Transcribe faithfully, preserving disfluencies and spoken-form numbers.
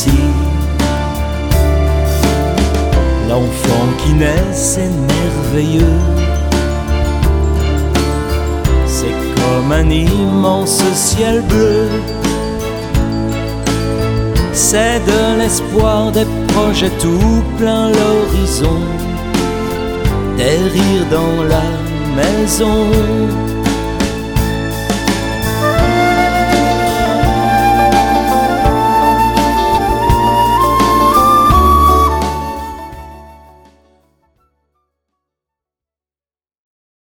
ici. L'enfant qui naît, c'est merveilleux. C'est comme un immense ciel bleu. C'est de l'espoir, des projets tout plein l'horizon, des rires dans la maison.